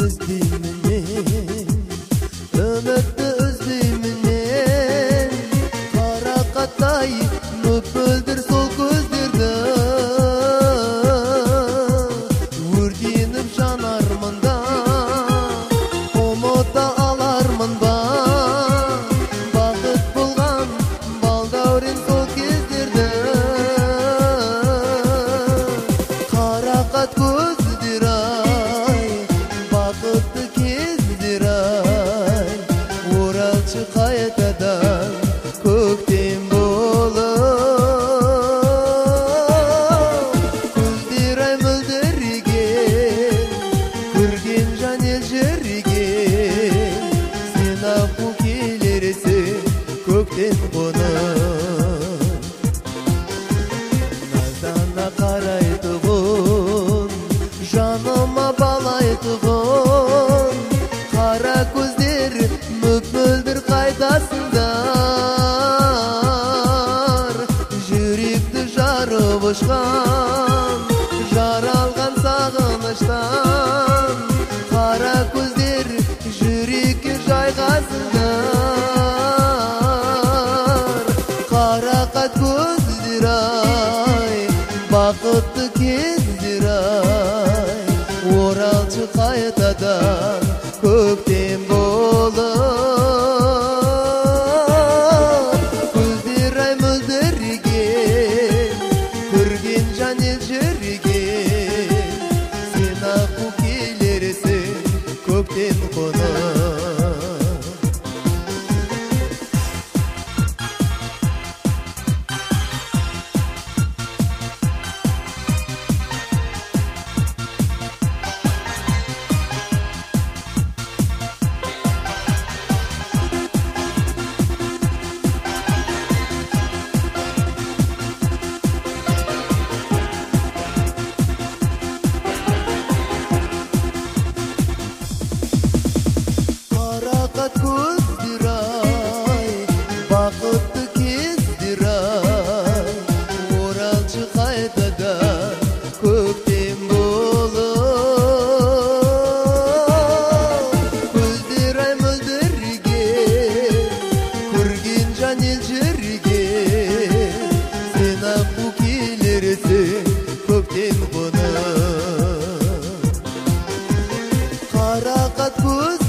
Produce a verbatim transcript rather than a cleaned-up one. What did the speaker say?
іздеймін, үмітті іздеймін, қарақаттай мөппілдір сол көздерді, өртеніп жанармын да, ұмыта алармын ба, бақыт болған балдаурен сол кездерді, қарақат көздер ай, бақытты кездер ай, оралшы қайтадан көктем болып, көздер ай мөлдіреген, көрген жан ел жүрген, сен аққу келерсің көктен қонып. Наздана қарайтұғын, жаныма балайтұғын, қара көздер мөп-мөлдір қайтасыңдар, жүректі жарып ұшқан, жаралған сағыныштан, қара көздер жүрекке жайғасыңдар, қарақат көздер ай, бақытты кездер ай, оралшы қайтадан көктем болып, көздер ай мөлдіреген, көрген жан ел жүрген, сен аққу келерсің көктен қонып. Қарақат көздер ай, бақытты кездер ай, оралшы қайтадан көктем болып, көздер ай мөлдіреген, көрген жан ел жүрген, сен аққу келерсің көктен қонып. Қарақат көз